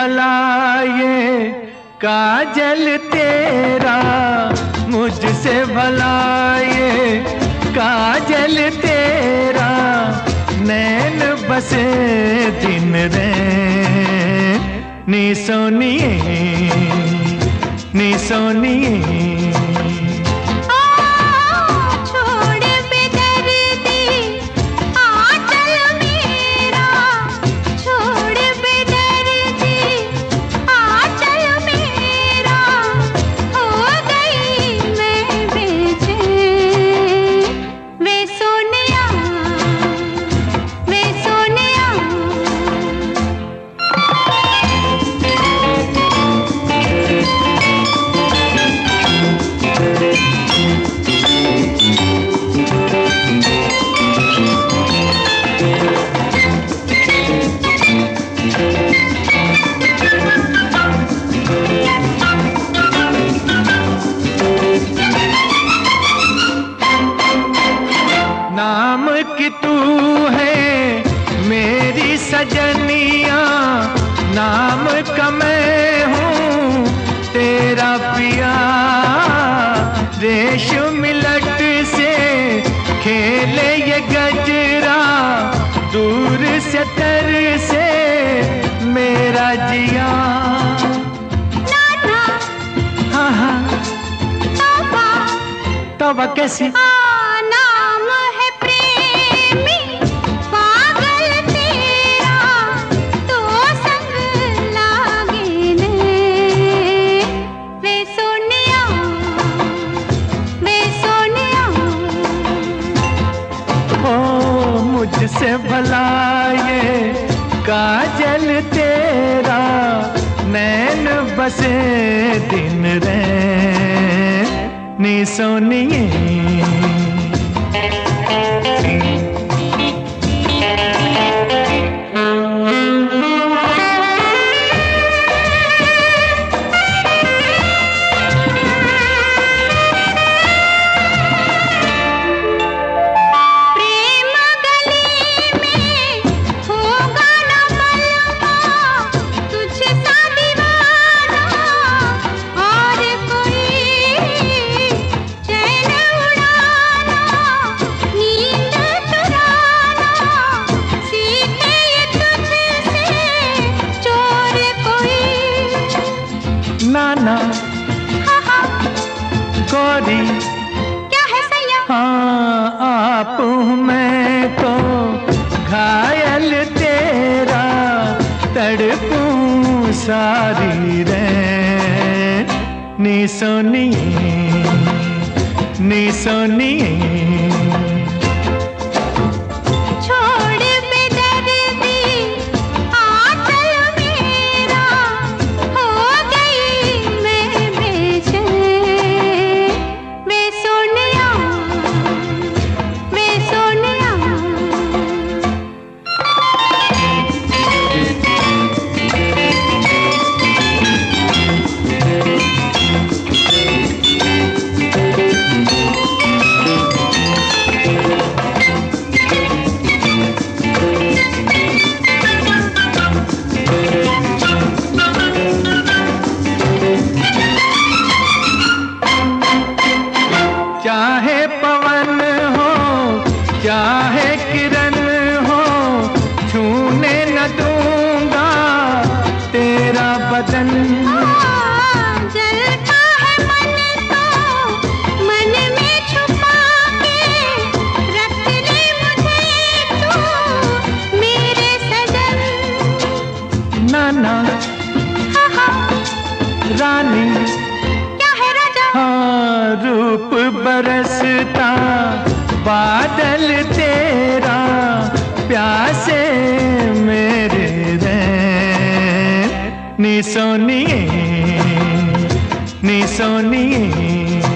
भला ये काजल तेरा, मुझसे भला ये काजल तेरा, नैन बसे दिन रैन नी सोनिए नी सोनिए। नाम की तू है मेरी सजनिया, नाम का मैं हूँ तेरा पिया। रेशम लट से खेले ये गजरा, दूर से तर से मेरा जिया। हाँ हाँ तौबा कैसी मुझसे भला ये काजल तेरा, नैन बसे दिन रैन नी सोनिए। नाना गौरी क्या है सैया? हाँ आप हूँ मैं तो घायल तेरा, तड़पूं सारी रैन नी सोनिए नी सोनिए। चाहे पवन हो चाहे किरण हो, छूने न दूंगा तेरा बदन। जलता है मन तो मन में छुपा के, रख ले मुझे तू मेरे सजन। नाना रानी क्या है राजा? हाँ रूप बरसता बादल तेरा, प्यासे मेरे रैन नी सोनिए नी सोनिए।